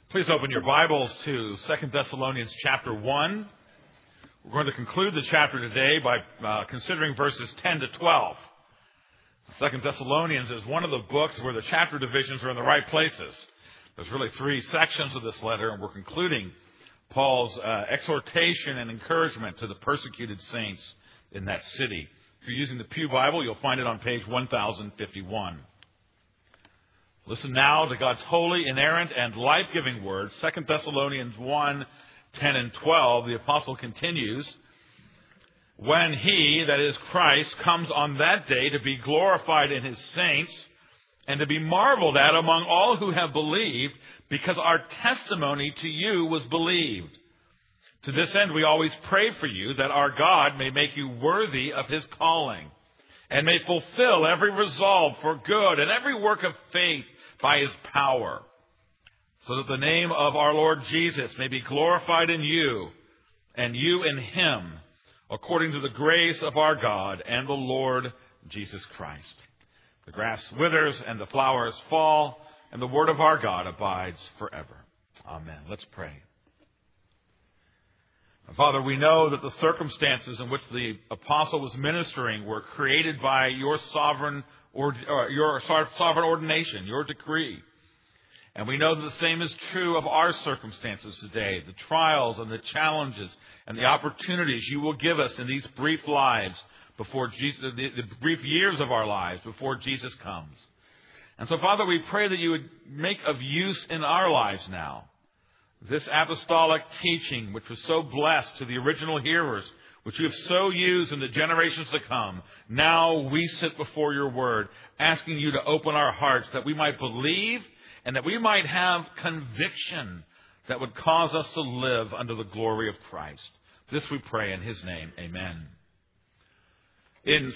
Please open your Bibles to 2 Thessalonians chapter 1. We're going to conclude the chapter today by considering verses 10 to 12. 2 Thessalonians is one of the books where the chapter divisions are in the right places. There's really three sections of this letter, and we're concluding Paul's exhortation and encouragement to the persecuted saints in that city. If you're using the Pew Bible, you'll find it on page 1051. Listen now to God's holy, inerrant, and life-giving word. 2 Thessalonians 1, 10 and 12, the apostle continues, "When he, that is Christ, comes on that day to be glorified in his saints and to be marveled at among all who have believed, because our testimony to you was believed. To this end we always pray for you, that our God may make you worthy of his calling, and may fulfill every resolve for good and every work of faith by his power, so that the name of our Lord Jesus may be glorified in you, and you in him, according to the grace of our God and the Lord Jesus Christ. The grass withers and the flowers fall, and the word of our God abides forever." Amen. Let's pray. Father, we know that the circumstances in which the apostle was ministering were created by your sovereign ordination, your decree. And we know that the same is true of our circumstances today, the trials and the challenges and the opportunities you will give us in these brief lives before Jesus, the brief years of our lives before Jesus comes. And so, Father, we pray that you would make of use in our lives now this apostolic teaching, which was so blessed to the original hearers, which you have so used in the generations to come. Now we sit before your word, asking you to open our hearts that we might believe and that we might have conviction that would cause us to live under the glory of Christ. This we pray in his name. Amen. In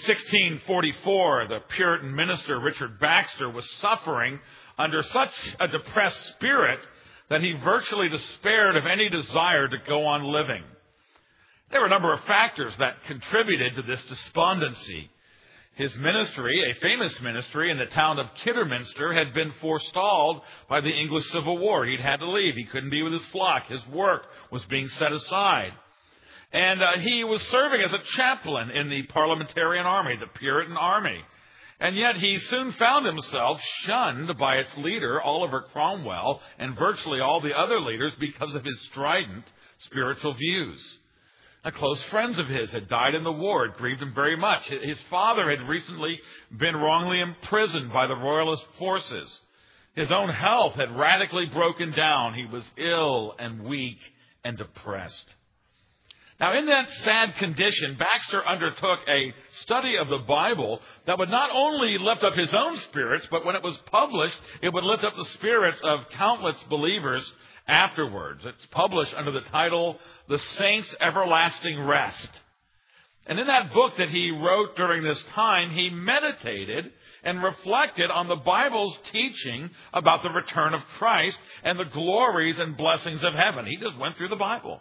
1644, the Puritan minister Richard Baxter was suffering under such a depressed spirit that he virtually despaired of any desire to go on living. There were a number of factors that contributed to this despondency. His ministry, a famous ministry in the town of Kidderminster, had been forestalled by the English Civil War. He'd had to leave. He couldn't be with his flock. His work was being set aside. And he was serving as a chaplain in the Parliamentarian Army, the Puritan Army. And yet he soon found himself shunned by its leader, Oliver Cromwell, and virtually all the other leaders because of his strident spiritual views. Now, close friends of his had died in the war. It grieved him very much. His father had recently been wrongly imprisoned by the royalist forces. His own health had radically broken down. He was ill and weak and depressed. Now, in that sad condition, Baxter undertook a study of the Bible that would not only lift up his own spirits, but when it was published, it would lift up the spirits of countless believers afterwards. It's published under the title, "The Saints' Everlasting Rest." And in that book that he wrote during this time, he meditated and reflected on the Bible's teaching about the return of Christ and the glories and blessings of heaven. He just went through the Bible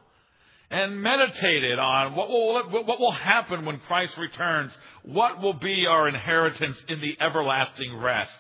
and meditated on what will happen when Christ returns, what will be our inheritance in the everlasting rest.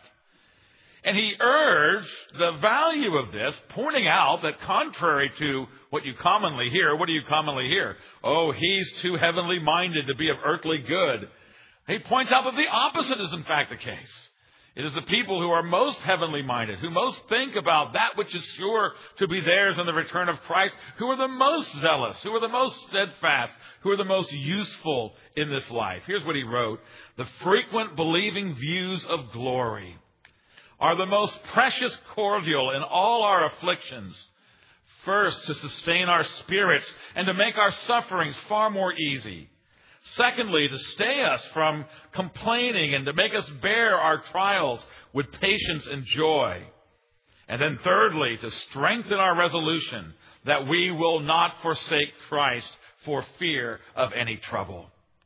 And he urged the value of this, pointing out that contrary to what you commonly hear, what do you commonly hear? Oh, he's too heavenly minded to be of earthly good. He points out that the opposite is in fact the case. It is the people who are most heavenly minded, who most think about that which is sure to be theirs in the return of Christ, who are the most zealous, who are the most steadfast, who are the most useful in this life. Here's what he wrote. "The frequent believing views of glory are the most precious cordial in all our afflictions. First, to sustain our spirits and to make our sufferings far more easy. Secondly, to stay us from complaining and to make us bear our trials with patience and joy. And then thirdly, to strengthen our resolution that we will not forsake Christ for fear of any trouble."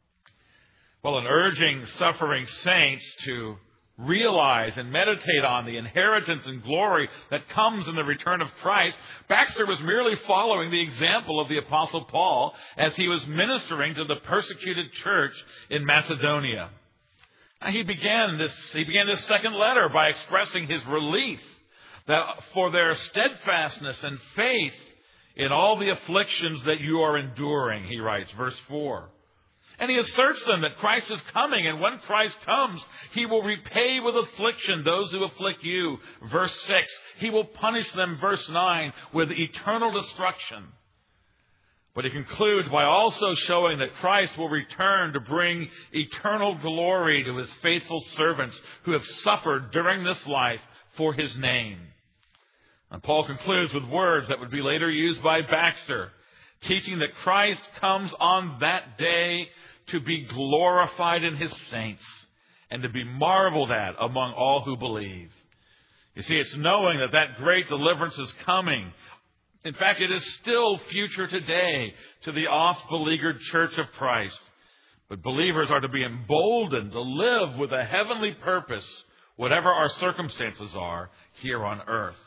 Well, in urging suffering saints to realize and meditate on the inheritance and glory that comes in the return of Christ, Baxter was merely following the example of the Apostle Paul as he was ministering to the persecuted church in Macedonia. He began this second letter by expressing his relief that for their steadfastness and faith in all the afflictions that you are enduring, he writes, verse 4. And he asserts them that Christ is coming, and when Christ comes, he will repay with affliction those who afflict you, verse 6. He will punish them, verse 9, with eternal destruction. But he concludes by also showing that Christ will return to bring eternal glory to his faithful servants who have suffered during this life for his name. And Paul concludes with words that would be later used by Baxter, teaching that Christ comes on that day to be glorified in his saints and to be marveled at among all who believe. You see, it's knowing that that great deliverance is coming. In fact, it is still future today to the oft-beleaguered church of Christ. But believers are to be emboldened to live with a heavenly purpose, whatever our circumstances are here on earth.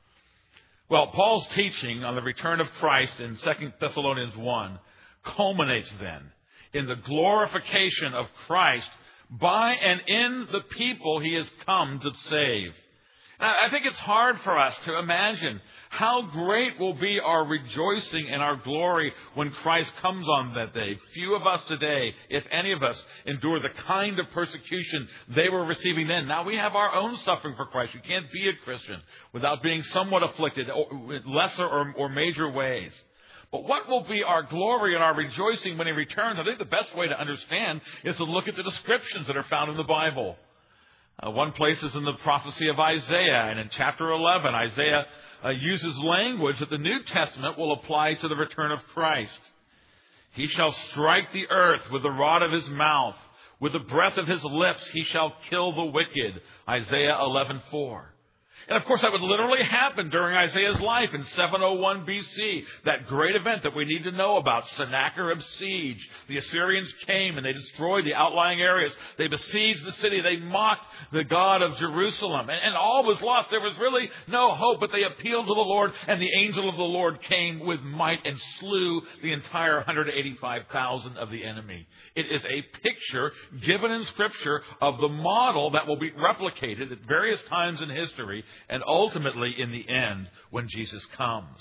Well, Paul's teaching on the return of Christ in 2 Thessalonians 1 culminates then in the glorification of Christ by and in the people he has come to save. Now, I think it's hard for us to imagine how great will be our rejoicing and our glory when Christ comes on that day. Few of us today, if any of us, endure the kind of persecution they were receiving then. Now we have our own suffering for Christ. You can't be a Christian without being somewhat afflicted in lesser or major ways. But what will be our glory and our rejoicing when he returns? I think the best way to understand is to look at the descriptions that are found in the Bible. One place is in the prophecy of Isaiah, and in chapter 11, Isaiah uses language that the New Testament will apply to the return of Christ. He shall strike the earth with the rod of his mouth. With the breath of his lips he shall kill the wicked. Isaiah 11:4. And of course, that would literally happen during Isaiah's life in 701 BC. That great event that we need to know about, Sennacherib's siege. The Assyrians came and they destroyed the outlying areas. They besieged the city. They mocked the God of Jerusalem. And all was lost. There was really no hope, but they appealed to the Lord, and the angel of the Lord came with might and slew the entire 185,000 of the enemy. It is a picture given in Scripture of the model that will be replicated at various times in history, and ultimately in the end when Jesus comes.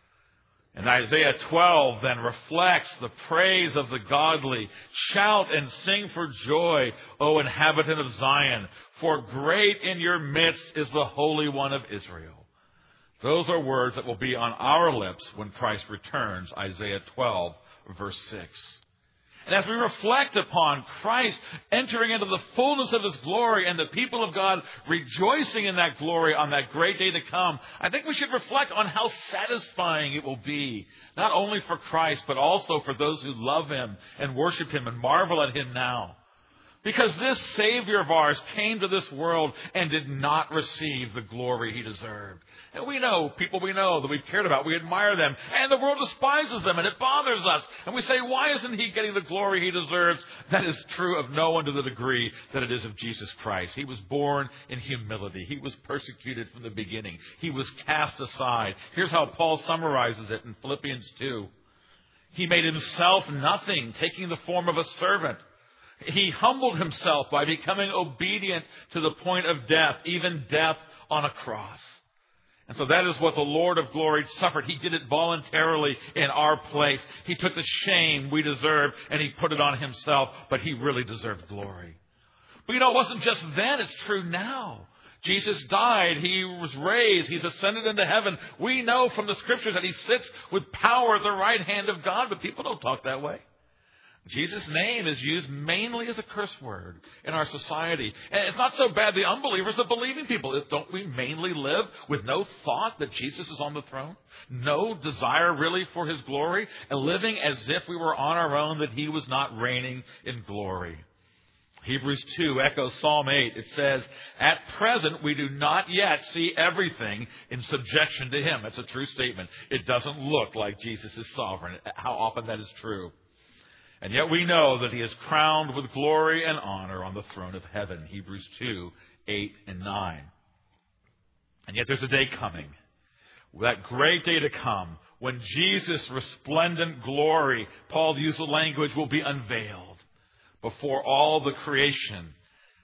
And Isaiah 12 then reflects the praise of the godly. Shout and sing for joy, O inhabitant of Zion, for great in your midst is the Holy One of Israel. Those are words that will be on our lips when Christ returns, Isaiah 12, verse 6. And as we reflect upon Christ entering into the fullness of his glory and the people of God rejoicing in that glory on that great day to come, I think we should reflect on how satisfying it will be, not only for Christ, but also for those who love him and worship him and marvel at him now. Because this Savior of ours came to this world and did not receive the glory he deserved. And we know, people we know that we've cared about, we admire them, and the world despises them, and it bothers us. And we say, why isn't he getting the glory he deserves? That is true of no one to the degree that it is of Jesus Christ. He was born in humility. He was persecuted from the beginning. He was cast aside. Here's how Paul summarizes it in Philippians 2. He made himself nothing, taking the form of a servant. He humbled himself by becoming obedient to the point of death, even death on a cross. And so that is what the Lord of glory suffered. He did it voluntarily in our place. He took the shame we deserved and he put it on himself, but he really deserved glory. But it wasn't just then, it's true now. Jesus died. He was raised. He's ascended into heaven. We know from the Scriptures that he sits with power at the right hand of God, but people don't talk that way. Jesus' name is used mainly as a curse word in our society. And it's not so bad the unbelievers, the believing people. Don't we mainly live with no thought that Jesus is on the throne? No desire really for his glory? And living as if we were on our own, that he was not reigning in glory. Hebrews 2 echoes Psalm 8. It says, at present we do not yet see everything in subjection to him. That's a true statement. It doesn't look like Jesus is sovereign. How often that is true. And yet we know that he is crowned with glory and honor on the throne of heaven. Hebrews 2, 8 and 9. And yet there's a day coming, that great day to come, when Jesus' resplendent glory, Paul used the language, will be unveiled before all the creation.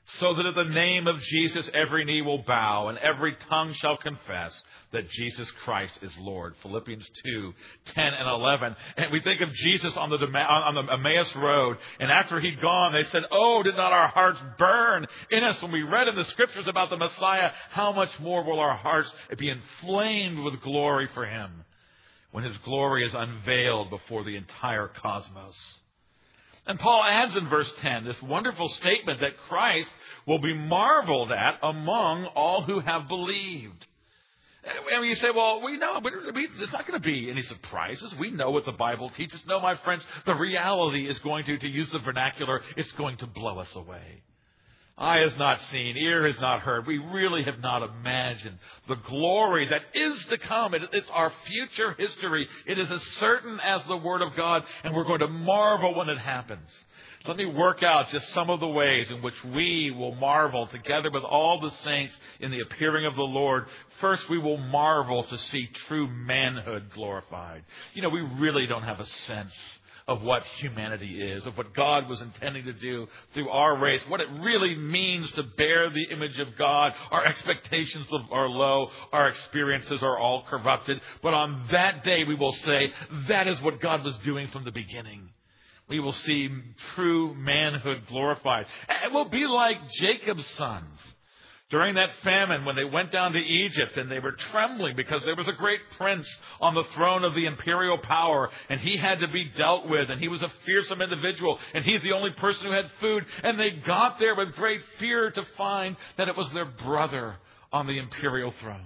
so that at the name of Jesus every knee will bow and every tongue shall confess that Jesus Christ is Lord. Philippians 2:10 and 11. And we think of Jesus on the Emmaus Road. And after he'd gone, they said, "Oh, did not our hearts burn in us when we read in the Scriptures about the Messiah? How much more will our hearts be inflamed with glory for him when his glory is unveiled before the entire cosmos?" And Paul adds in verse 10 this wonderful statement that Christ will be marveled at among all who have believed. And you say, well, we know, but there's not going to be any surprises. We know what the Bible teaches. No, my friends, the reality is going to use the vernacular, it's going to blow us away. Eye has not seen, ear has not heard. We really have not imagined the glory that is to come. It's our future history. It is as certain as the Word of God, and we're going to marvel when it happens. So let me work out just some of the ways in which we will marvel together with all the saints in the appearing of the Lord. First, we will marvel to see true manhood glorified. You know, we really don't have a sense of what humanity is, of what God was intending to do through our race, what it really means to bear the image of God. Our expectations are low, our experiences are all corrupted. But on that day we will say, that is what God was doing from the beginning. We will see true manhood glorified. And we'll be like Jacob's sons. During that famine, when they went down to Egypt and they were trembling because there was a great prince on the throne of the imperial power and he had to be dealt with and he was a fearsome individual and he's the only person who had food. And they got there with great fear to find that it was their brother on the imperial throne.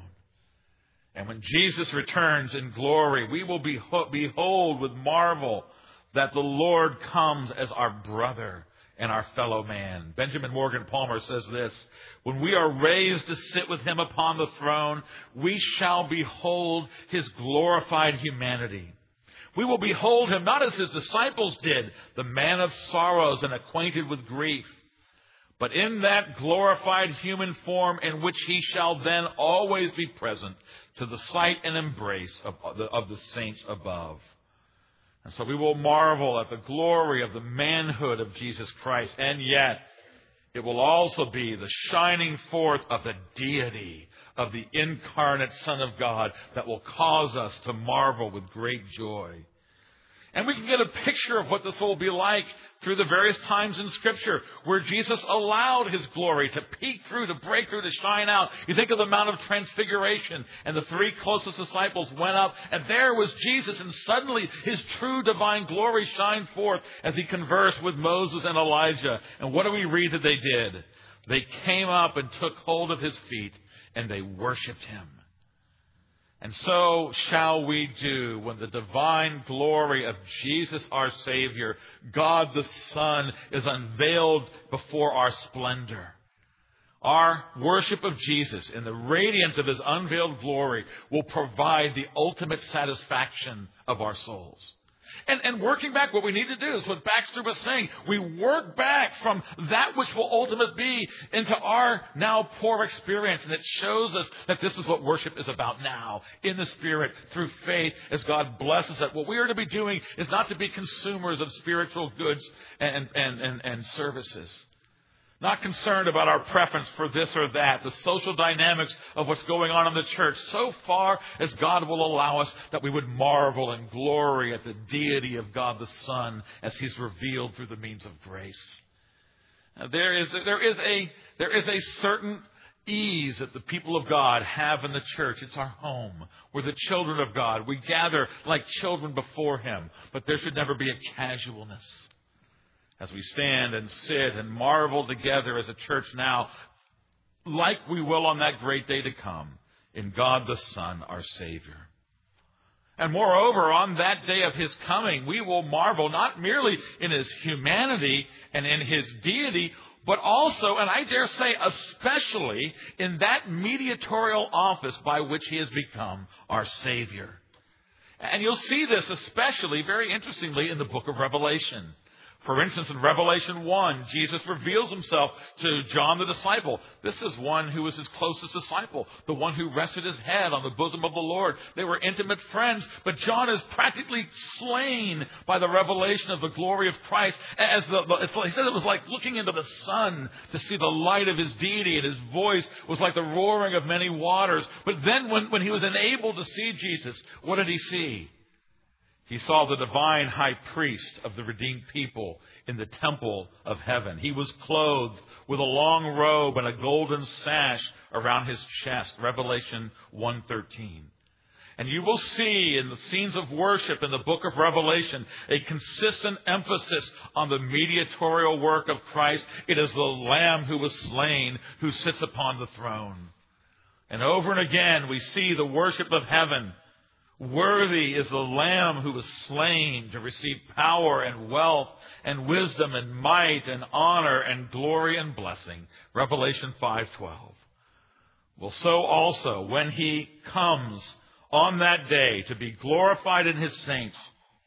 And when Jesus returns in glory, we will behold with marvel that the Lord comes as our brother and our fellow man. Benjamin Morgan Palmer says this: when we are raised to sit with him upon the throne, we shall behold his glorified humanity. We will behold him not as his disciples did, the man of sorrows and acquainted with grief, but in that glorified human form in which he shall then always be present to the sight and embrace of the saints above. And so we will marvel at the glory of the manhood of Jesus Christ. And yet, it will also be the shining forth of the deity of the incarnate Son of God that will cause us to marvel with great joy. And we can get a picture of what this will be like through the various times in Scripture where Jesus allowed his glory to peek through, to break through, to shine out. You think of the Mount of Transfiguration, and the three closest disciples went up, and there was Jesus, and suddenly his true divine glory shined forth as he conversed with Moses and Elijah. And what do we read that they did? They came up and took hold of his feet, and they worshiped him. And so shall we do when the divine glory of Jesus our Savior, God the Son, is unveiled before our splendor. Our worship of Jesus in the radiance of his unveiled glory will provide the ultimate satisfaction of our souls. And working back, what we need to do is what Baxter was saying. We work back from that which will ultimately be into our now poor experience. And it shows us that this is what worship is about now, in the Spirit, through faith, as God blesses it. What we are to be doing is not to be consumers of spiritual goods and services. Not concerned about our preference for this or that, the social dynamics of what's going on in the church, so far as God will allow us that we would marvel and glory at the deity of God the Son as he's revealed through the means of grace. Now, there is a certain ease that the people of God have in the church. It's our home. We're the children of God. We gather like children before him, but there should never be a casualness. As we stand and sit and marvel together as a church now, like we will on that great day to come, in God the Son, our Savior. And moreover, on that day of his coming, we will marvel not merely in his humanity and in his deity, but also, and I dare say especially, in that mediatorial office by which he has become our Savior. And you'll see this especially, very interestingly, in the book of Revelation. For instance, in Revelation 1, Jesus reveals himself to John the disciple. This is one who was his closest disciple, the one who rested his head on the bosom of the Lord. They were intimate friends, but John is practically slain by the revelation of the glory of Christ. He said it was like looking into the sun to see the light of his deity, and his voice was like the roaring of many waters. But then when he was enabled to see Jesus, what did he see? He saw the divine high priest of the redeemed people in the temple of heaven. He was clothed with a long robe and a golden sash around his chest. Revelation 1:13. And you will see in the scenes of worship in the book of Revelation a consistent emphasis on the mediatorial work of Christ. It is the Lamb who was slain who sits upon the throne. And over and again we see the worship of heaven. Worthy is the Lamb who was slain to receive power and wealth and wisdom and might and honor and glory and blessing. Revelation 5:12. Well, so also when he comes on that day to be glorified in his saints,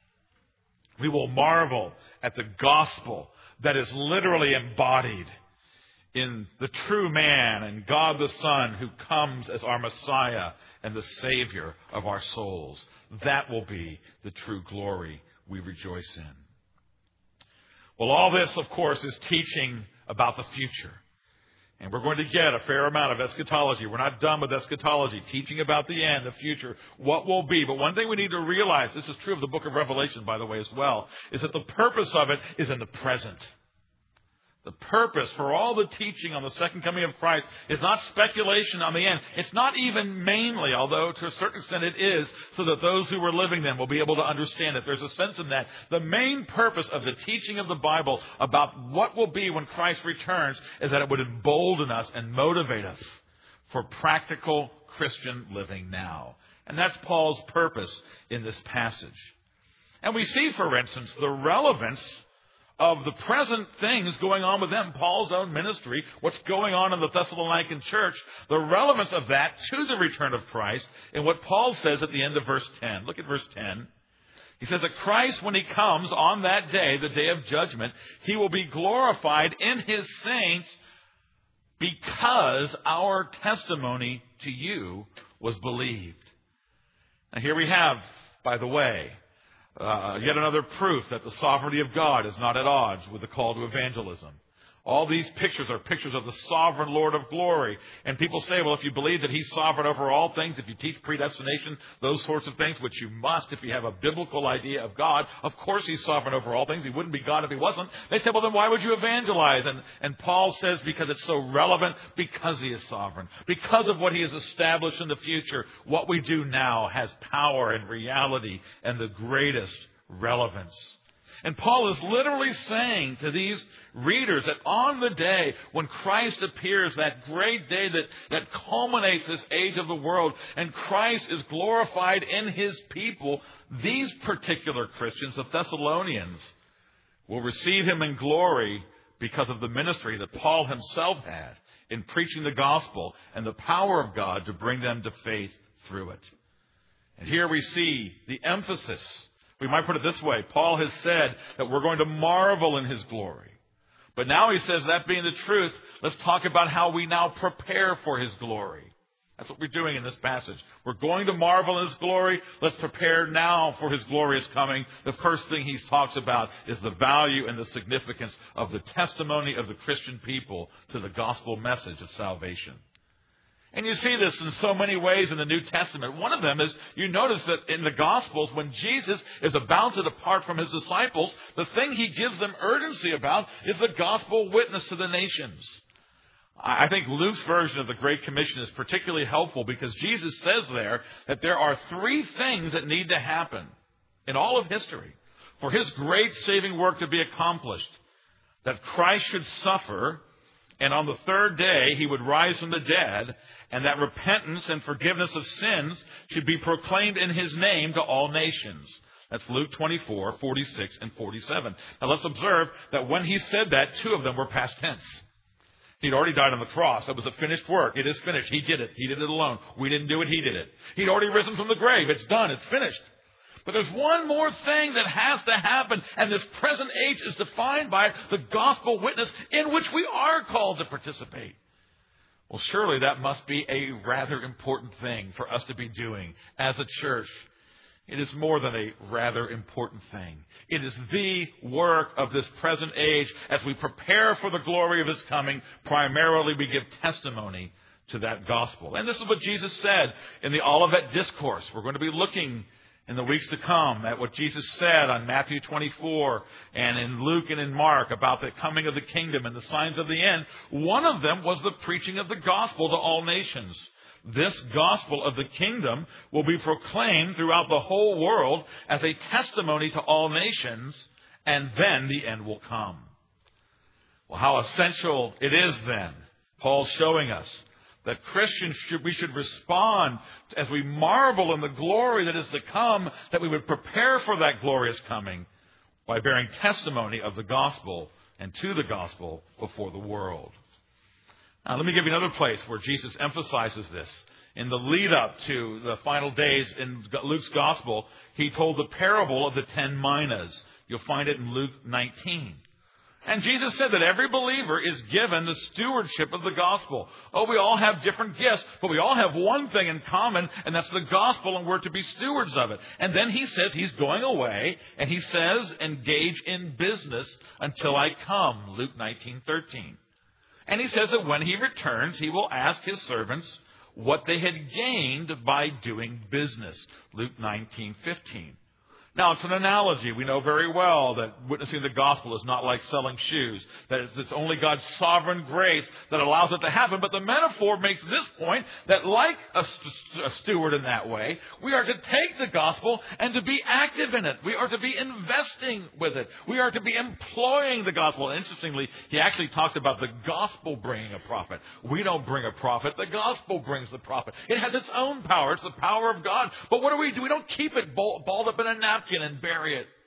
we will marvel at the gospel that is literally embodied in the true man and God the Son who comes as our Messiah and the Savior of our souls. That will be the true glory we rejoice in. Well, all this, of course, is teaching about the future. And we're going to get a fair amount of eschatology. We're not done with eschatology, teaching about the end, the future, what will be. But one thing we need to realize, this is true of the book of Revelation, by the way, as well, is that the purpose of it is in the present. The purpose for all the teaching on the second coming of Christ is not speculation on the end. It's not even mainly, although to a certain extent it is, so that those who were living then will be able to understand it. There's a sense in that. The main purpose of the teaching of the Bible about what will be when Christ returns is that it would embolden us and motivate us for practical Christian living now. And that's Paul's purpose in this passage. And we see, for instance, the relevance of the present things going on with them, Paul's own ministry, what's going on in the Thessalonican church, the relevance of that to the return of Christ, and what Paul says at the end of verse 10. Look at verse 10. He says that Christ, when he comes on that day, the day of judgment, he will be glorified in his saints because our testimony to you was believed. Now here we have, by the way, yet another proof that the sovereignty of God is not at odds with the call to evangelism. All these pictures are pictures of the sovereign Lord of glory. And people say, well, if you believe that he's sovereign over all things, if you teach predestination, those sorts of things, which you must if you have a biblical idea of God, of course he's sovereign over all things. He wouldn't be God if he wasn't. They say, well, then why would you evangelize? And Paul says, because it's so relevant, because he is sovereign. Because of what he has established in the future, what we do now has power and reality and the greatest relevance. And Paul is literally saying to these readers that on the day when Christ appears, that great day that culminates this age of the world, and Christ is glorified in his people, these particular Christians, the Thessalonians, will receive him in glory because of the ministry that Paul himself had in preaching the gospel and the power of God to bring them to faith through it. And here we see the emphasis. We might put it this way. Paul has said that we're going to marvel in his glory. But now he says, that being the truth, let's talk about how we now prepare for his glory. That's what we're doing in this passage. We're going to marvel in his glory. Let's prepare now for his glorious coming. The first thing he talks about is the value and the significance of the testimony of the Christian people to the gospel message of salvation. And you see this in so many ways in the New Testament. One of them is, you notice that in the Gospels, when Jesus is about to depart from his disciples, the thing he gives them urgency about is the gospel witness to the nations. I think Luke's version of the Great Commission is particularly helpful because Jesus says there that there are three things that need to happen in all of history for his great saving work to be accomplished. That Christ should suffer, and on the third day, he would rise from the dead, and that repentance and forgiveness of sins should be proclaimed in his name to all nations. That's Luke 24, 46, and 47. Now let's observe that when he said that, two of them were past tense. He'd already died on the cross. That was a finished work. It is finished. He did it. He did it alone. We didn't do it. He did it. He'd already risen from the grave. It's done. It's finished. But there's one more thing that has to happen, and this present age is defined by the gospel witness in which we are called to participate. Well, surely that must be a rather important thing for us to be doing as a church. It is more than a rather important thing. It is the work of this present age. As we prepare for the glory of His coming, primarily we give testimony to that gospel. And this is what Jesus said in the Olivet Discourse. We're going to be looking in the weeks to come at what Jesus said on Matthew 24 and in Luke and in Mark about the coming of the kingdom and the signs of the end. One of them was the preaching of the gospel to all nations. This gospel of the kingdom will be proclaimed throughout the whole world as a testimony to all nations, and then the end will come. Well, how essential it is then, Paul's showing us, that Christians we should respond as we marvel in the glory that is to come, that we would prepare for that glorious coming by bearing testimony of the gospel and to the gospel before the world. Now, let me give you another place where Jesus emphasizes this. In the lead up to the final days in Luke's gospel, he told the parable of the 10 minas. You'll find it in Luke 19. And Jesus said that every believer is given the stewardship of the gospel. Oh, we all have different gifts, but we all have one thing in common, and that's the gospel, and we're to be stewards of it. And then he says he's going away, and he says, engage in business until I come, Luke 19:13. And he says that when he returns, he will ask his servants what they had gained by doing business, Luke 19:15. Now, it's an analogy. We know very well that witnessing the gospel is not like selling shoes. That it's only God's sovereign grace that allows it to happen. But the metaphor makes this point that like a steward in that way, we are to take the gospel and to be active in it. We are to be investing with it. We are to be employing the gospel. And interestingly, he actually talks about the gospel bringing a prophet. We don't bring a prophet. The gospel brings the prophet. It has its own power. It's the power of God. But what do? We don't keep it balled up in a napkin and bury it.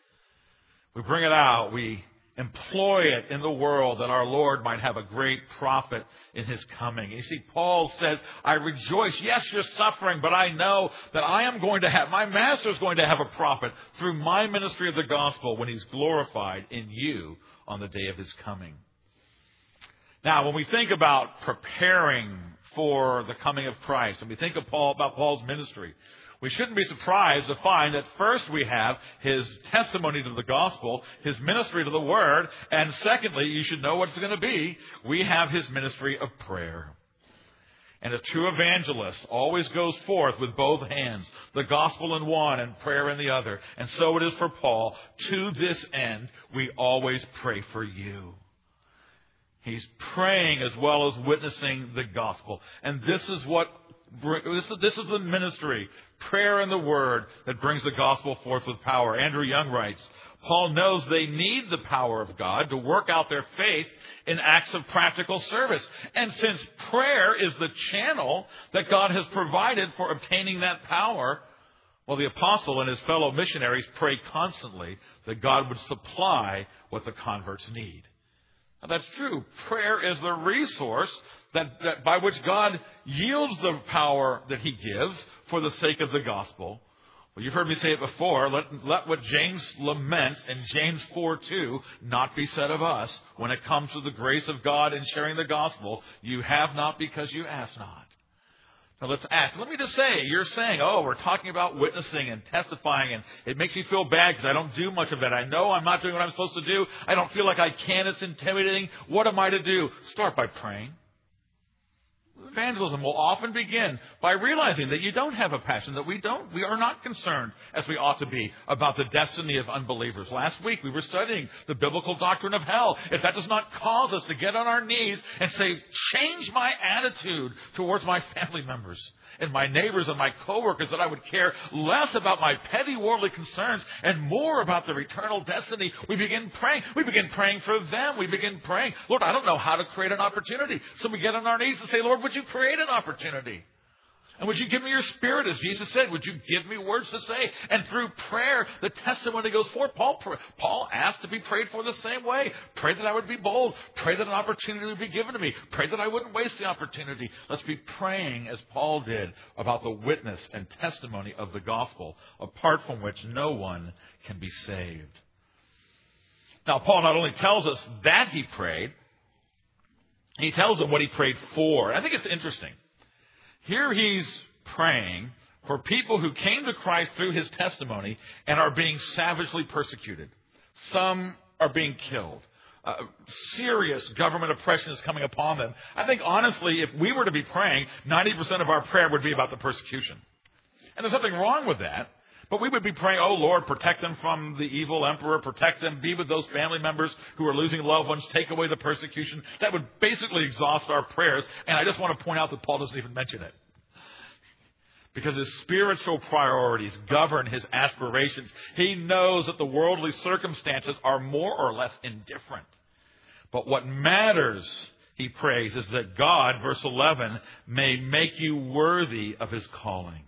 We bring it out. We employ it in the world that our Lord might have a great prophet in His coming. You see, Paul says, I rejoice. Yes, you're suffering, but I know that I am going to have, my master is going to have a prophet through my ministry of the gospel when He's glorified in you on the day of His coming. Now, when we think about preparing for the coming of Christ, and we think about Paul's ministry, we shouldn't be surprised to find that first we have his testimony to the gospel, his ministry to the word, and secondly, you should know what it's going to be, we have his ministry of prayer. And a true evangelist always goes forth with both hands, the gospel in one and prayer in the other. And so it is for Paul. To this end, we always pray for you. He's praying as well as witnessing the gospel. And this is the ministry, prayer and the word, that brings the gospel forth with power. Andrew Young writes, Paul knows they need the power of God to work out their faith in acts of practical service. And since prayer is the channel that God has provided for obtaining that power, well, the apostle and his fellow missionaries pray constantly that God would supply what the converts need. Now, that's true. Prayer is the resource that by which God yields the power that He gives for the sake of the gospel. Well, you've heard me say it before. Let what James laments in James 4:2 not be said of us when it comes to the grace of God in sharing the gospel. You have not because you ask not. Now let's ask. Let me just say, you're saying, oh, we're talking about witnessing and testifying, and it makes me feel bad because I don't do much of that. I know I'm not doing what I'm supposed to do. I don't feel like I can. It's intimidating. What am I to do? Start by praying. Evangelism will often begin by realizing that you don't have a passion, that we are not concerned as we ought to be about the destiny of unbelievers. Last week we were studying the biblical doctrine of hell. If that does not cause us to get on our knees and say, change my attitude towards my family members and my neighbors and my coworkers, that I would care less about my petty worldly concerns and more about their eternal destiny, we begin praying. We begin praying for them. We begin praying, Lord, I don't know how to create an opportunity. So we get on our knees and say, Lord, would you create an opportunity? And would you give me your Spirit, as Jesus said? Would you give me words to say? And through prayer, the testimony goes forth. Paul asked to be prayed for the same way. Pray that I would be bold. Pray that an opportunity would be given to me. Pray that I wouldn't waste the opportunity. Let's be praying, as Paul did, about the witness and testimony of the gospel, apart from which no one can be saved. Now, Paul not only tells us that he prayed, he tells them what he prayed for. I think it's interesting. Here he's praying for people who came to Christ through his testimony and are being savagely persecuted. Some are being killed. Serious government oppression is coming upon them. I think, honestly, if we were to be praying, 90% of our prayer would be about the persecution. And there's nothing wrong with that. But we would be praying, oh, Lord, protect them from the evil emperor, protect them, be with those family members who are losing loved ones, take away the persecution. That would basically exhaust our prayers. And I just want to point out that Paul doesn't even mention it. Because his spiritual priorities govern his aspirations. He knows that the worldly circumstances are more or less indifferent. But what matters, he prays, is that God, verse 11, may make you worthy of his calling.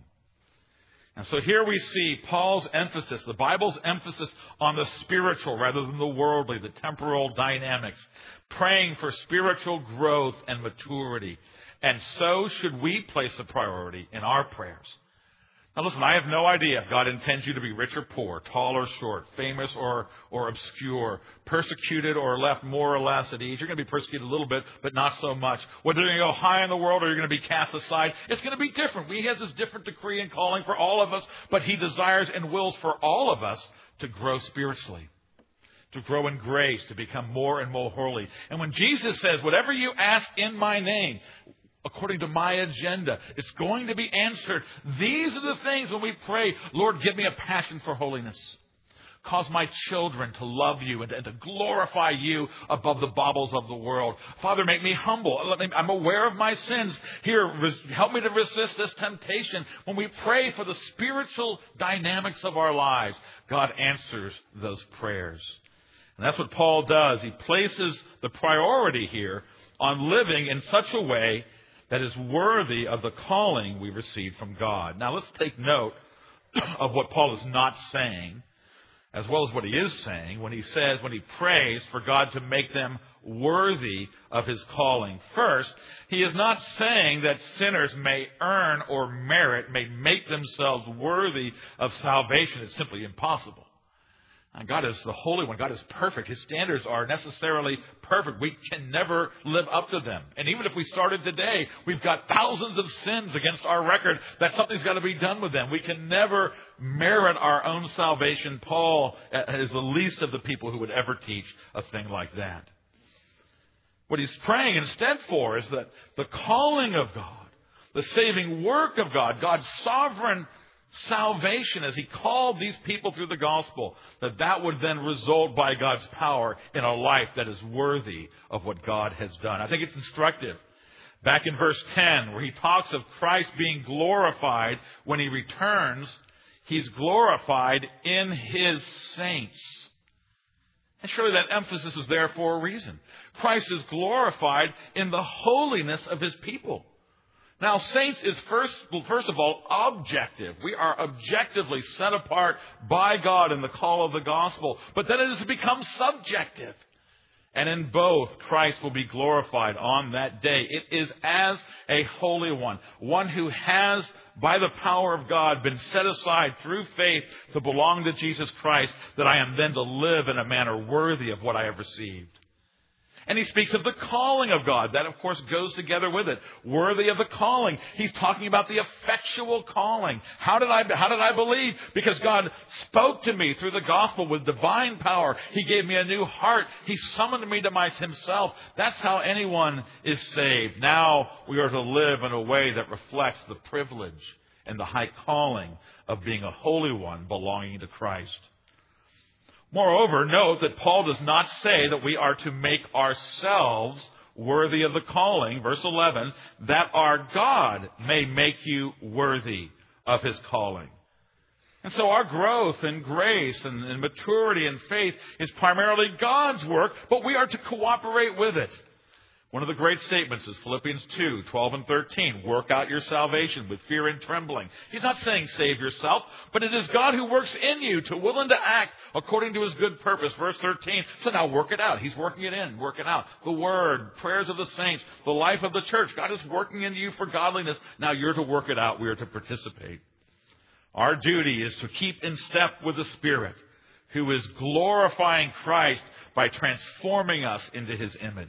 And so here we see Paul's emphasis, the Bible's emphasis on the spiritual rather than the worldly, the temporal dynamics, praying for spiritual growth and maturity. And so should we place a priority in our prayers. Now listen, I have no idea if God intends you to be rich or poor, tall or short, famous or obscure, persecuted or left more or less at ease. You're going to be persecuted a little bit, but not so much. Whether you're going to go high in the world or you're going to be cast aside, it's going to be different. He has this different decree and calling for all of us, but he desires and wills for all of us to grow spiritually, to grow in grace, to become more and more holy. And when Jesus says, whatever you ask in my name, according to my agenda, it's going to be answered. These are the things when we pray, Lord, give me a passion for holiness. Cause my children to love you and to glorify you above the baubles of the world. Father, make me humble. I'm aware of my sins. Here, help me to resist this temptation. When we pray for the spiritual dynamics of our lives, God answers those prayers. And that's what Paul does. He places the priority here on living in such a way that is worthy of the calling we receive from God. Now let's take note of what Paul is not saying, as well as what he is saying when he prays for God to make them worthy of his calling. First, he is not saying that sinners may earn or merit, may make themselves worthy of salvation. It's simply impossible. And God is the Holy One. God is perfect. His standards are necessarily perfect. We can never live up to them. And even if we started today, we've got thousands of sins against our record that something's got to be done with them. We can never merit our own salvation. Paul is the least of the people who would ever teach a thing like that. What he's praying instead for is that the calling of God, the saving work of God, God's sovereign salvation as he called these people through the gospel, that would then result by God's power in a life that is worthy of what God has done. I think it's instructive. Back in verse 10, where he talks of Christ being glorified when he returns, he's glorified in his saints. And surely that emphasis is there for a reason. Christ is glorified in the holiness of his people. Now, saints is first of all, objective. We are objectively set apart by God in the call of the gospel. But then it has become subjective. And in both, Christ will be glorified on that day. It is as a holy one, one who has, by the power of God, been set aside through faith to belong to Jesus Christ, that I am then to live in a manner worthy of what I have received. And he speaks of the calling of God. That, of course, goes together with it. Worthy of the calling. He's talking about the effectual calling. How did I believe? Because God spoke to me through the gospel with divine power. He gave me a new heart. He summoned me to himself. That's how anyone is saved. Now we are to live in a way that reflects the privilege and the high calling of being a holy one belonging to Christ. Moreover, note that Paul does not say that we are to make ourselves worthy of the calling, verse 11, that our God may make you worthy of his calling. And so our growth in grace and maturity and faith is primarily God's work, but we are to cooperate with it. One of the great statements is Philippians 2, 12 and 13. Work out your salvation with fear and trembling. He's not saying save yourself, but it is God who works in you to will and to act according to his good purpose. Verse 13. So now work it out. He's working it in, working out. The word, prayers of the saints, the life of the church. God is working in you for godliness. Now you're to work it out. We are to participate. Our duty is to keep in step with the Spirit, who is glorifying Christ by transforming us into his image.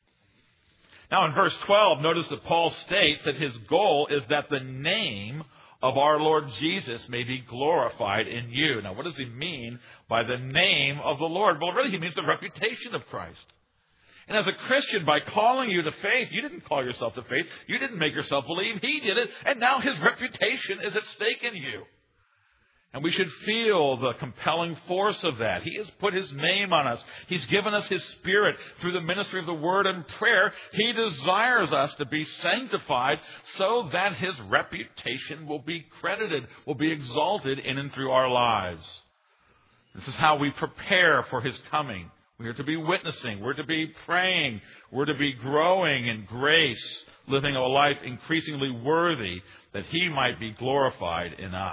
Now in verse 12, notice that Paul states that his goal is that the name of our Lord Jesus may be glorified in you. Now what does he mean by the name of the Lord? Well, really he means the reputation of Christ. And as a Christian, by calling you to faith, you didn't call yourself to faith. You didn't make yourself believe. He did it. And now his reputation is at stake in you. And we should feel the compelling force of that. He has put his name on us. He's given us his Spirit through the ministry of the Word and prayer. He desires us to be sanctified so that his reputation will be credited, will be exalted in and through our lives. This is how we prepare for his coming. We are to be witnessing. We're to be praying. We're to be growing in grace, living a life increasingly worthy that he might be glorified in us.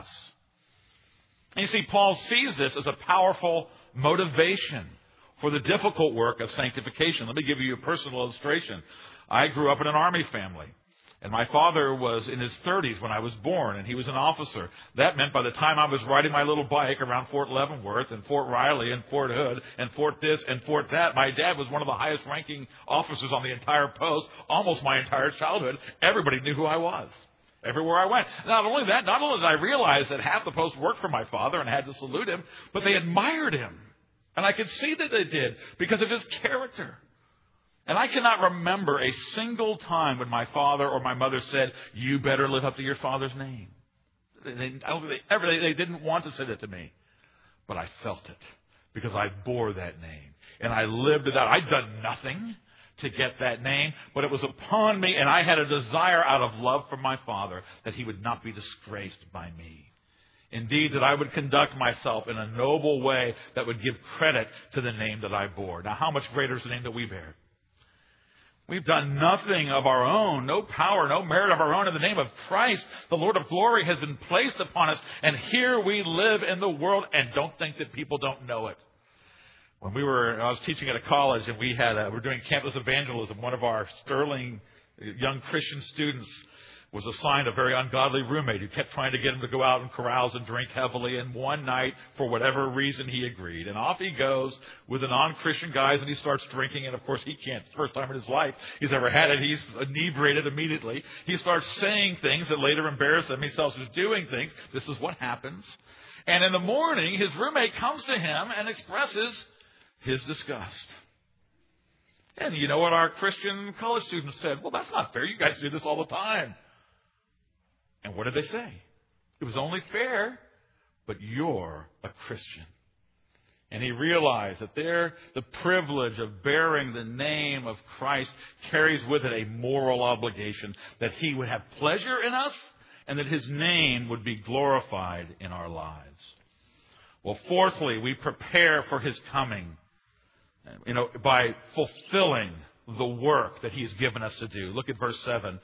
And you see, Paul sees this as a powerful motivation for the difficult work of sanctification. Let me give you a personal illustration. I grew up in an army family, and my father was in his 30s when I was born, and he was an officer. That meant by the time I was riding my little bike around Fort Leavenworth and Fort Riley and Fort Hood and Fort this and Fort that, my dad was one of the highest ranking officers on the entire post, almost my entire childhood. Everybody knew who I was. Everywhere I went. Not only that, not only did I realize that half the post worked for my father and I had to salute him, but they admired him. And I could see that they did because of his character. And I cannot remember a single time when my father or my mother said, you better live up to your father's name. They didn't want to say that to me. But I felt it because I bore that name. And I lived it out. I'd done nothing to get that name, but it was upon me, and I had a desire out of love for my father that he would not be disgraced by me. Indeed, that I would conduct myself in a noble way that would give credit to the name that I bore. Now, how much greater is the name that we bear? We've done nothing of our own, no power, no merit of our own. In the name of Christ, the Lord of glory has been placed upon us, and here we live in the world, and don't think that people don't know it. When I was teaching at a college, and we're doing campus evangelism. One of our sterling young Christian students was assigned a very ungodly roommate who kept trying to get him to go out and carouse and drink heavily. And one night, for whatever reason, he agreed. And off he goes with the non-Christian guys, and he starts drinking. And of course, he can't. It's the first time in his life he's ever had it. He's inebriated immediately. He starts saying things that later embarrass him. He starts doing things. This is what happens. And in the morning, his roommate comes to him and expresses his disgust. And you know what our Christian college students said? Well, that's not fair. You guys do this all the time. And what did they say? It was only fair, but you're a Christian. And he realized that the privilege of bearing the name of Christ carries with it a moral obligation, that he would have pleasure in us and that his name would be glorified in our lives. Well, fourthly, we prepare for his coming, by fulfilling the work that he's given us to do. Look at verse 7.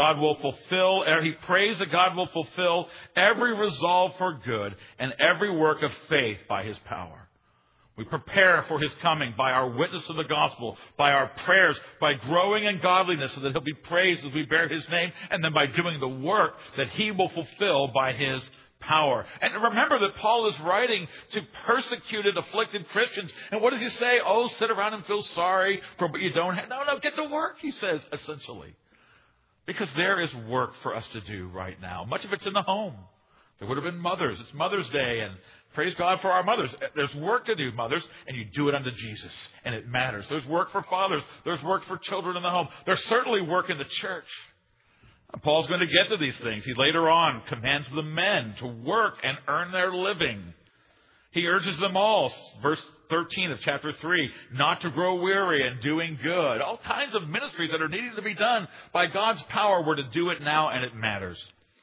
He prays that God will fulfill every resolve for good and every work of faith by his power. We prepare for his coming by our witness of the gospel, by our prayers, by growing in godliness so that he'll be praised as we bear his name, and then by doing the work that he will fulfill by his power. And remember that Paul is writing to persecuted, afflicted Christians. And what does he say? Oh, sit around and feel sorry for what you don't have. No, get to work, he says, essentially. Because there is work for us to do right now. Much of it's in the home. There would have been mothers. It's Mother's Day, and praise God for our mothers. There's work to do, mothers, and you do it unto Jesus, and it matters. There's work for fathers. There's work for children in the home. There's certainly work in the church. Paul's going to get to these things. He later on commands the men to work and earn their living. He urges them all, verse 13 of chapter 3, not to grow weary in doing good. All kinds of ministries that are needing to be done by God's power. We're to do it now, and it matters.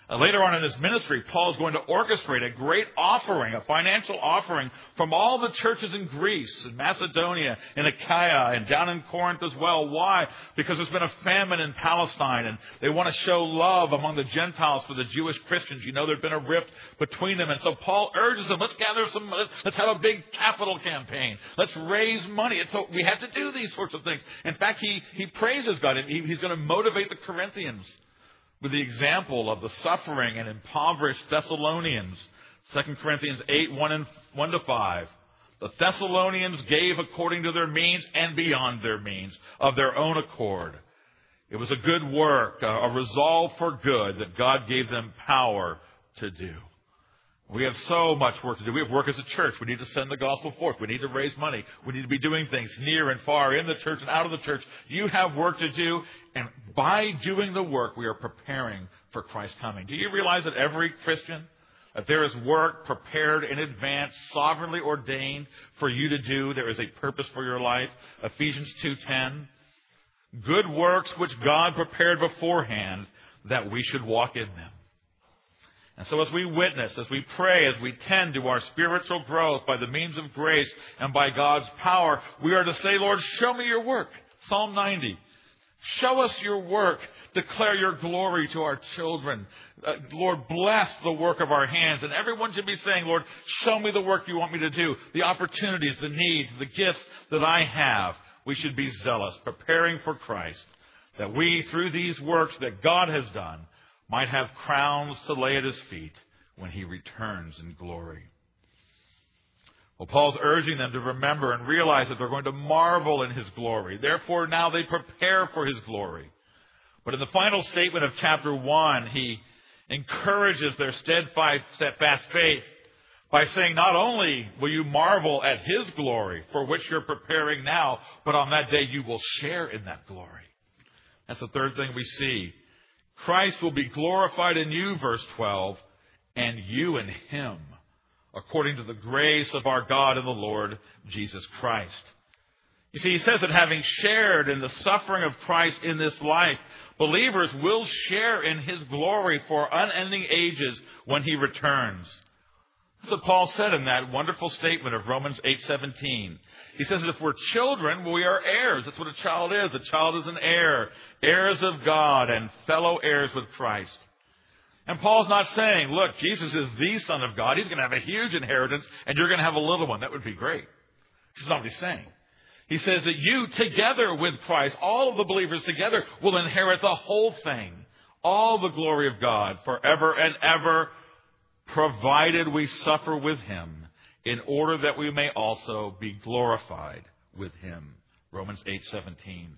Later on in his ministry, Paul is going to orchestrate a great offering, a financial offering from all the churches in Greece, in Macedonia, in Achaia, and down in Corinth as well. Why? Because there's been a famine in Palestine, and they want to show love among the Gentiles for the Jewish Christians. You know, there's been a rift between them. And so Paul urges them, let's gather some, let's have a big capital campaign. Let's raise money. And so we have to do these sorts of things. In fact, he praises God. He's going to motivate the Corinthians with the example of the suffering and impoverished Thessalonians. 2 Corinthians 8, 1-5. The Thessalonians gave according to their means and beyond their means, of their own accord. It was a good work, a resolve for good that God gave them power to do. We have so much work to do. We have work as a church. We need to send the gospel forth. We need to raise money. We need to be doing things near and far, in the church and out of the church. You have work to do, and by doing the work, we are preparing for Christ's coming. Do you realize that every Christian, that there is work prepared in advance, sovereignly ordained for you to do? There is a purpose for your life. Ephesians 2:10. Good works which God prepared beforehand that we should walk in them. And so as we witness, as we pray, as we tend to our spiritual growth by the means of grace and by God's power, we are to say, Lord, show me your work. Psalm 90. Show us your work. Declare your glory to our children. Lord, bless the work of our hands. And everyone should be saying, Lord, show me the work you want me to do, the opportunities, the needs, the gifts that I have. We should be zealous, preparing for Christ, that we, through these works that God has done, might have crowns to lay at his feet when he returns in glory. Well, Paul's urging them to remember and realize that they're going to marvel in his glory. Therefore, now they prepare for his glory. But in the final statement of chapter 1, he encourages their steadfast faith by saying, not only will you marvel at his glory, for which you're preparing now, but on that day you will share in that glory. That's the third thing we see. Christ will be glorified in you, verse 12, and you in him, according to the grace of our God and the Lord Jesus Christ. You see, he says that having shared in the suffering of Christ in this life, believers will share in his glory for unending ages when he returns. That's what Paul said in that wonderful statement of Romans 8:17. He says that if we're children, we are heirs. That's what a child is. A child is an heir, heirs of God and fellow heirs with Christ. And Paul's not saying, look, Jesus is the Son of God. He's going to have a huge inheritance, and you're going to have a little one. That would be great. That's not what he's saying. He says that you, together with Christ, all of the believers together, will inherit the whole thing, all the glory of God forever and ever, provided we suffer with him, in order that we may also be glorified with him. Romans 8:17.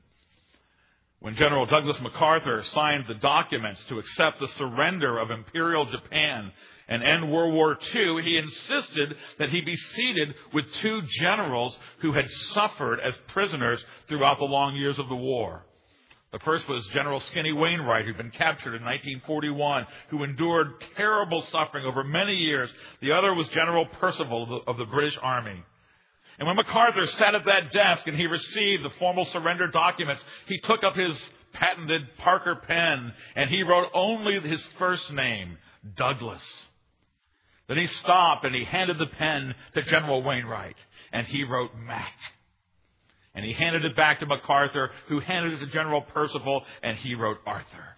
When General Douglas MacArthur signed the documents to accept the surrender of Imperial Japan and end World War II, he insisted that he be seated with two generals who had suffered as prisoners throughout the long years of the war. The first was General Skinny Wainwright, who'd been captured in 1941, who endured terrible suffering over many years. The other was General Percival of the British Army. And when MacArthur sat at that desk and he received the formal surrender documents, he took up his patented Parker pen and he wrote only his first name, Douglas. Then he stopped and he handed the pen to General Wainwright and he wrote Mac. And he handed it back to MacArthur, who handed it to General Percival, and he wrote Arthur.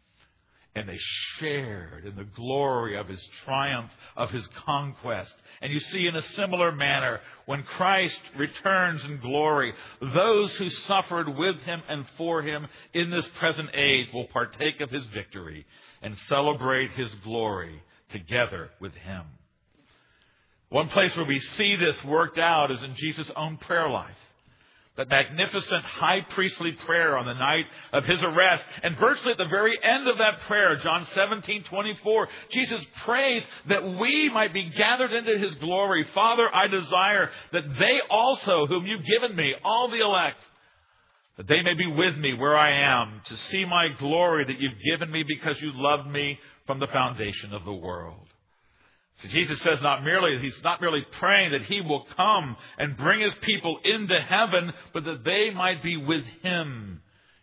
And they shared in the glory of his triumph, of his conquest. And you see, in a similar manner, when Christ returns in glory, those who suffered with him and for him in this present age will partake of his victory and celebrate his glory together with him. One place where we see this worked out is in Jesus' own prayer life. That magnificent high priestly prayer on the night of his arrest. And virtually at the very end of that prayer, John 17:24, Jesus prays that we might be gathered into his glory. Father, I desire that they also, whom you've given me, all the elect, that they may be with me where I am, to see my glory that you've given me because you loved me from the foundation of the world. So Jesus says he's not merely praying that he will come and bring his people into heaven, but that they might be with him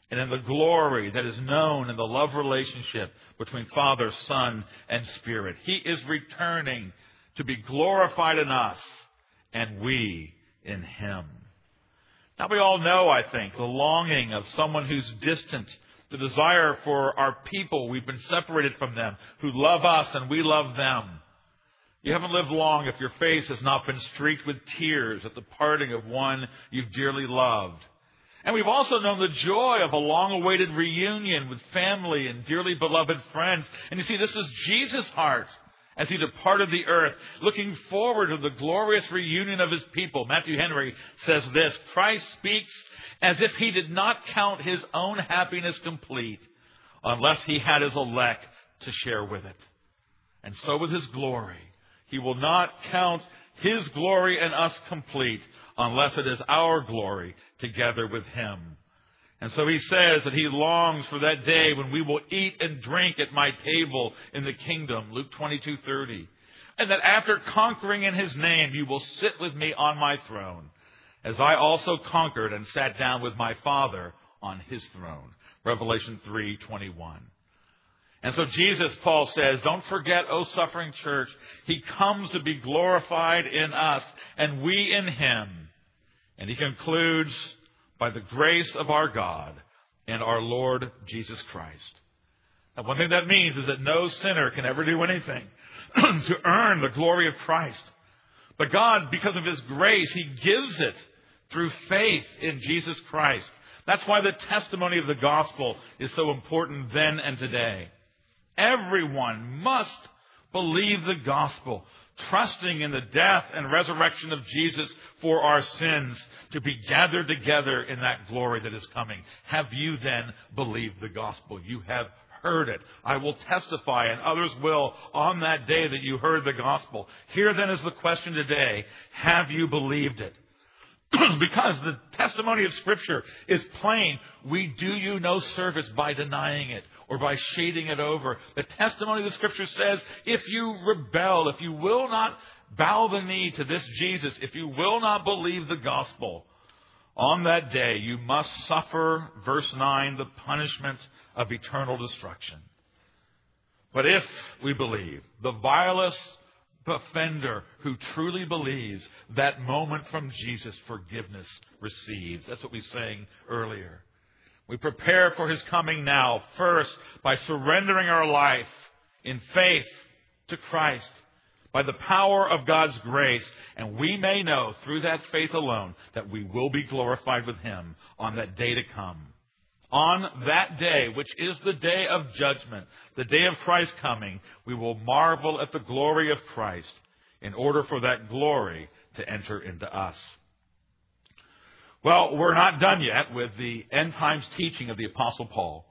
and in the glory that is known in the love relationship between Father, Son, and Spirit. He is returning to be glorified in us and we in Him. Now we all know, I think, the longing of someone who's distant, the desire for our people, we've been separated from them, who love us and we love them. You haven't lived long if your face has not been streaked with tears at the parting of one you've dearly loved. And we've also known the joy of a long-awaited reunion with family and dearly beloved friends. And you see, this is Jesus' heart as He departed the earth, looking forward to the glorious reunion of His people. Matthew Henry says this: Christ speaks as if He did not count His own happiness complete unless He had His elect to share with it. And so with His glory, He will not count His glory and us complete unless it is our glory together with Him. And so He says that He longs for that day when we will eat and drink at my table in the kingdom, Luke 22:30. And that after conquering in His name, you will sit with me on my throne, as I also conquered and sat down with my Father on His throne, Revelation 3:21. And so Jesus, Paul says, don't forget, O suffering church, He comes to be glorified in us and we in Him. And he concludes, by the grace of our God and our Lord Jesus Christ. Now, one thing that means is that no sinner can ever do anything to earn the glory of Christ. But God, because of His grace, He gives it through faith in Jesus Christ. That's why the testimony of the gospel is so important then and today. Everyone must believe the gospel, trusting in the death and resurrection of Jesus for our sins, to be gathered together in that glory that is coming. Have you then believed the gospel? You have heard it. I will testify, and others will, on that day that you heard the gospel. Here then is the question today: have you believed it? Because the testimony of Scripture is plain. We do you no service by denying it or by shading it over. The testimony of the Scripture says, if you rebel, if you will not bow the knee to this Jesus, if you will not believe the gospel, on that day you must suffer, verse 9, the punishment of eternal destruction. But if we believe, the vilest offender who truly believes, that moment from Jesus, forgiveness receives. That's what we sang earlier. We prepare for His coming now, first by surrendering our life in faith to Christ by the power of God's grace, and we may know through that faith alone that we will be glorified with Him on that day to come. On that day, which is the day of judgment, the day of Christ's coming, we will marvel at the glory of Christ in order for that glory to enter into us. Well, we're not done yet with the end times teaching of the Apostle Paul.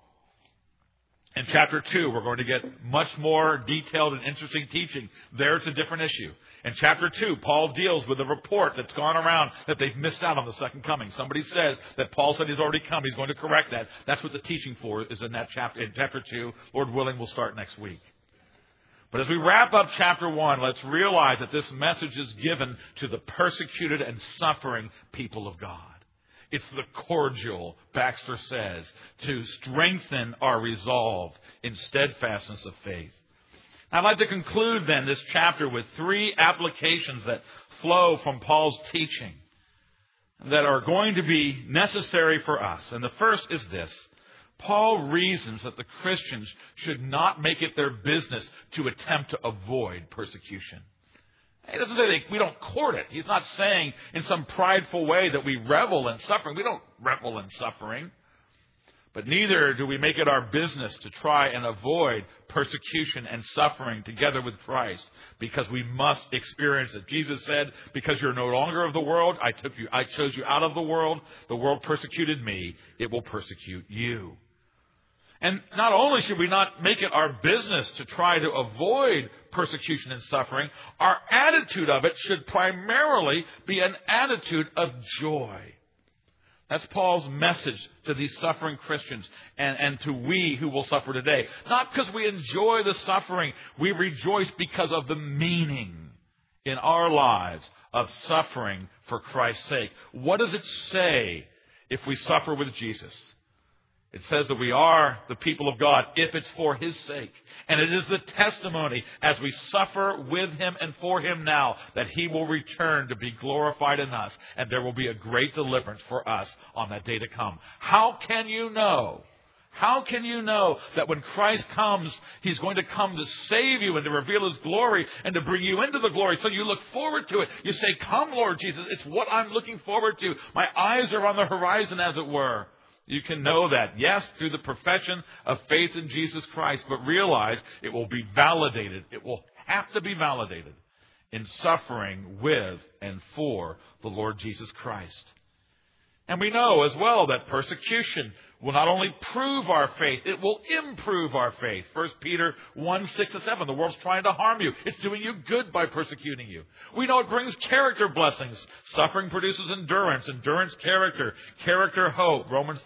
In chapter 2, we're going to get much more detailed and interesting teaching. There it's a different issue. In chapter 2, Paul deals with a report that's gone around that they've missed out on the second coming. Somebody says that Paul said he's already come. He's going to correct that. That's what the teaching for is in that chapter. In chapter 2, Lord willing, we'll start next week. But as we wrap up chapter 1, let's realize that this message is given to the persecuted and suffering people of God. It's the cordial, Baxter says, to strengthen our resolve in steadfastness of faith. I'd like to conclude then this chapter with 3 applications that flow from Paul's teaching that are going to be necessary for us. And the first is this: Paul reasons that the Christians should not make it their business to attempt to avoid persecution. He doesn't say we don't court it. He's not saying in some prideful way that we revel in suffering. We don't revel in suffering. But neither do we make it our business to try and avoid persecution and suffering together with Christ, because we must experience it. Jesus said, because you're no longer of the world, I chose you out of the world persecuted me, it will persecute you. And not only should we not make it our business to try to avoid persecution and suffering, our attitude of it should primarily be an attitude of joy. That's Paul's message to these suffering Christians and to we who will suffer today. Not because we enjoy the suffering, we rejoice because of the meaning in our lives of suffering for Christ's sake. What does it say if we suffer with Jesus? It says that we are the people of God if it's for His sake. And it is the testimony as we suffer with Him and for Him now that He will return to be glorified in us. And there will be a great deliverance for us on that day to come. How can you know? How can you know that when Christ comes, He's going to come to save you and to reveal His glory and to bring you into the glory? So you look forward to it. You say, come, Lord Jesus. It's what I'm looking forward to. My eyes are on the horizon, as it were. You can know that, yes, through the profession of faith in Jesus Christ, but realize it will be validated. It will have to be validated in suffering with and for the Lord Jesus Christ. And we know as well that persecution will not only prove our faith, it will improve our faith. 1 Peter 1:6-7. The world's trying to harm you. It's doing you good by persecuting you. We know it brings character blessings. Suffering produces endurance. Endurance, character. Character, hope. Romans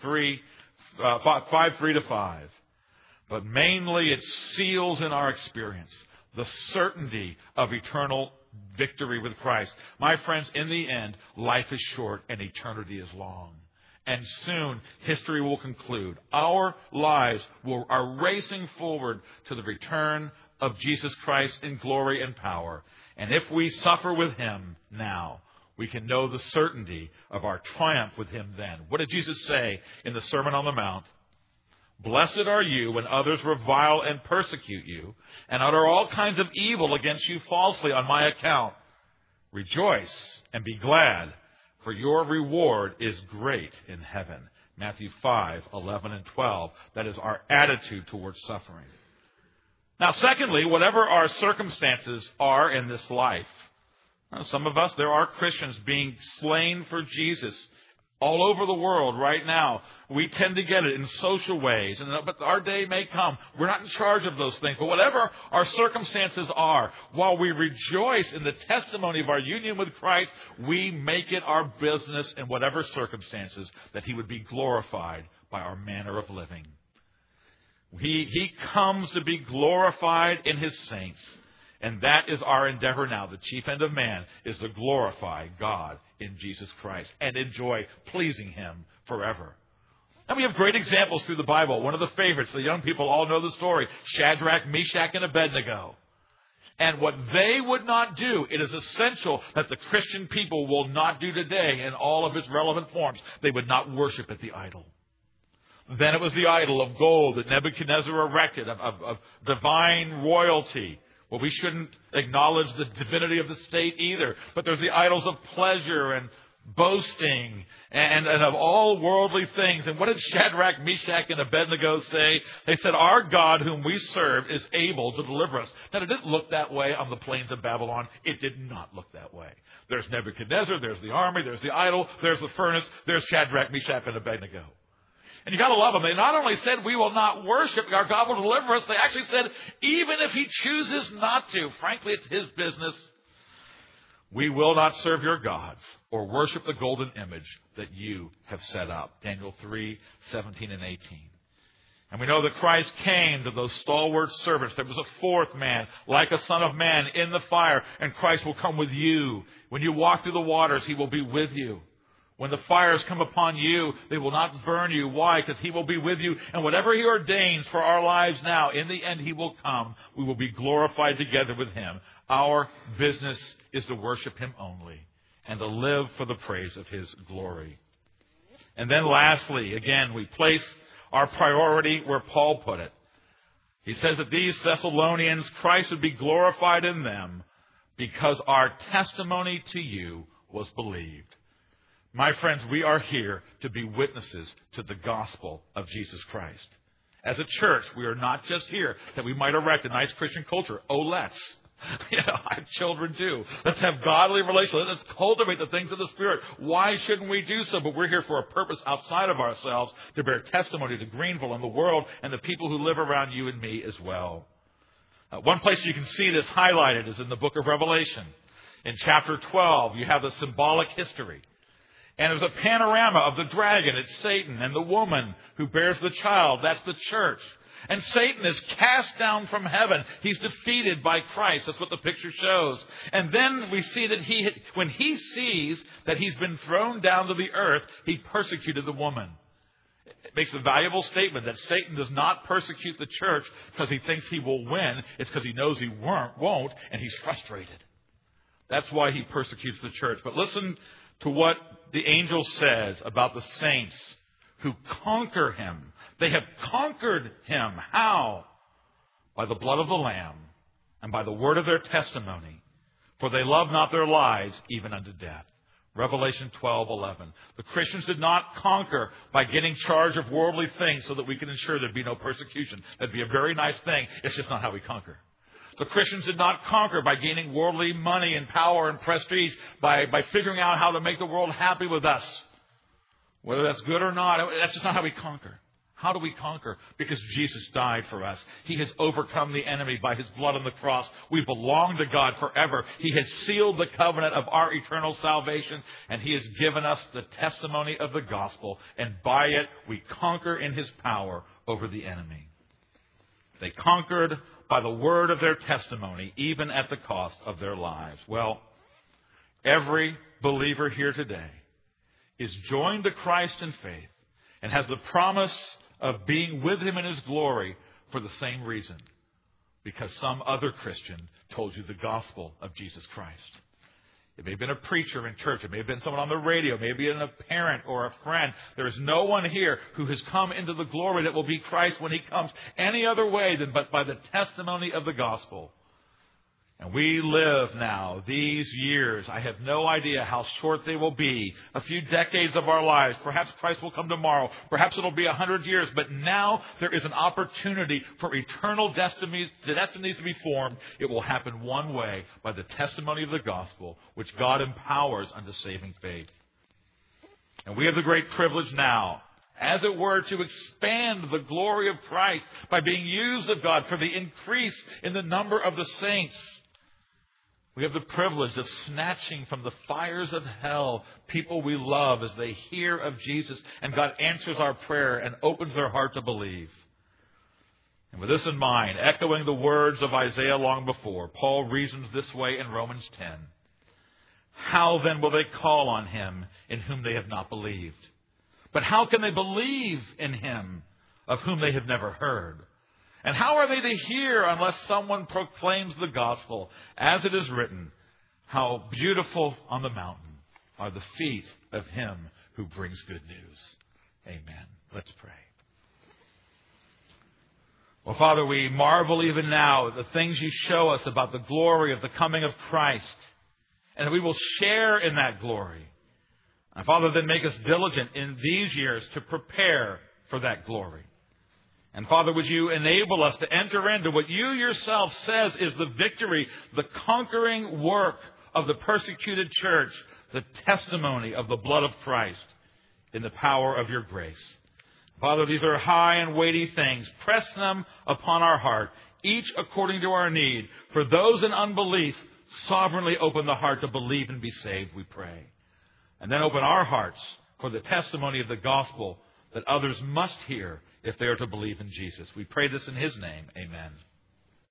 5:3-5. But mainly it seals in our experience the certainty of eternal victory with Christ. My friends, in the end, life is short and eternity is long. And soon, history will conclude. Our lives are racing forward to the return of Jesus Christ in glory and power. And if we suffer with Him now, we can know the certainty of our triumph with Him then. What did Jesus say in the Sermon on the Mount? Blessed are you when others revile and persecute you and utter all kinds of evil against you falsely on my account. Rejoice and be glad, for your reward is great in heaven. Matthew 5:11-12. That is our attitude towards suffering. Now, secondly, whatever our circumstances are in this life, some of us, there are Christians being slain for Jesus all over the world right now. We tend to get it in social ways, but our day may come. We're not in charge of those things. But whatever our circumstances are, while we rejoice in the testimony of our union with Christ, we make it our business in whatever circumstances that He would be glorified by our manner of living. He comes to be glorified in His saints. And that is our endeavor now. The chief end of man is to glorify God in Jesus Christ and enjoy pleasing Him forever. And we have great examples through the Bible. One of the favorites, the young people all know the story, Shadrach, Meshach, and Abednego. And what they would not do, it is essential that the Christian people will not do today in all of its relevant forms. They would not worship at the idol. Then it was the idol of gold that Nebuchadnezzar erected, of divine royalty. Well, we shouldn't acknowledge the divinity of the state either. But there's the idols of pleasure and boasting and of all worldly things. And what did Shadrach, Meshach, and Abednego say? They said, our God whom we serve is able to deliver us. Now, it didn't look that way on the plains of Babylon. It did not look that way. There's Nebuchadnezzar, there's the army, there's the idol, there's the furnace, there's Shadrach, Meshach, and Abednego. And you got to love them. They not only said, we will not worship, our God will deliver us. They actually said, even if He chooses not to, frankly, it's His business. We will not serve your gods or worship the golden image that you have set up. Daniel 3:17 and 18. And we know that Christ came to those stalwart servants. There was a fourth man, like a son of man, in the fire. And Christ will come with you. When you walk through the waters, He will be with you. When the fires come upon you, they will not burn you. Why? Because He will be with you. And whatever He ordains for our lives now, in the end He will come. We will be glorified together with Him. Our business is to worship Him only and to live for the praise of His glory. And then lastly, again, we place our priority where Paul put it. He says that these Thessalonians, Christ would be glorified in them because our testimony to you was believed. My friends, we are here to be witnesses to the gospel of Jesus Christ. As a church, we are not just here that we might erect a nice Christian culture. Oh, let's. I have children too. Let's have godly relationships. Let's cultivate the things of the Spirit. Why shouldn't we do so? But we're here for a purpose outside of ourselves to bear testimony to Greenville and the world and the people who live around you and me as well. One place you can see this highlighted is in the book of Revelation. In chapter 12, you have the symbolic history. And there's a panorama of the dragon. It's Satan and the woman who bears the child. That's the church. And Satan is cast down from heaven. He's defeated by Christ. That's what the picture shows. And then we see that when he sees that he's been thrown down to the earth, he persecuted the woman. makes a valuable statement that Satan does not persecute the church because he thinks he will win. It's because he knows he won't, and he's frustrated. That's why he persecutes the church. But listen to what the angel says about the saints who conquer him. They have conquered him. How? By the blood of the Lamb and by the word of their testimony. For they love not their lives even unto death. Revelation 12:11. The Christians did not conquer by getting charge of worldly things so that we can ensure there'd be no persecution. That'd be a very nice thing. It's just not how we conquer. The Christians did not conquer by gaining worldly money and power and prestige, by figuring out how to make the world happy with us. Whether that's good or not, that's just not how we conquer. How do we conquer? Because Jesus died for us. He has overcome the enemy by his blood on the cross. We belong to God forever. He has sealed the covenant of our eternal salvation, and he has given us the testimony of the gospel. And by it, we conquer in his power over the enemy. They conquered by the word of their testimony, even at the cost of their lives. Well, every believer here today is joined to Christ in faith and has the promise of being with him in his glory for the same reason. Because some other Christian told you the gospel of Jesus Christ. It may have been a preacher in church. It may have been someone on the radio. It may have been a parent or a friend. There is no one here who has come into the glory that will be Christ when he comes any other way than but by the testimony of the gospel. And we live now these years. I have no idea how short they will be. A few decades of our lives. Perhaps Christ will come tomorrow. Perhaps it'll be 100 years. But now there is an opportunity for eternal destinies to be formed. It will happen one way, by the testimony of the gospel, which God empowers unto saving faith. And we have the great privilege now, as it were, to expand the glory of Christ by being used of God for the increase in the number of the saints. We have the privilege of snatching from the fires of hell people we love as they hear of Jesus, and God answers our prayer and opens their heart to believe. And with this in mind, echoing the words of Isaiah long before, Paul reasons this way in Romans 10. How then will they call on him in whom they have not believed? But how can they believe in him of whom they have never heard? And how are they to hear unless someone proclaims the gospel? As it is written, how beautiful on the mountain are the feet of him who brings good news. Amen. Let's pray. Well, Father, we marvel even now at the things you show us about the glory of the coming of Christ, and that we will share in that glory. And Father, then make us diligent in these years to prepare for that glory. And Father, would you enable us to enter into what you yourself says is the victory, the conquering work of the persecuted church, the testimony of the blood of Christ in the power of your grace. Father, these are high and weighty things. Press them upon our heart, each according to our need. For those in unbelief, sovereignly open the heart to believe and be saved, we pray. And then open our hearts for the testimony of the gospel that others must hear if they are to believe in Jesus. We pray this in his name. Amen.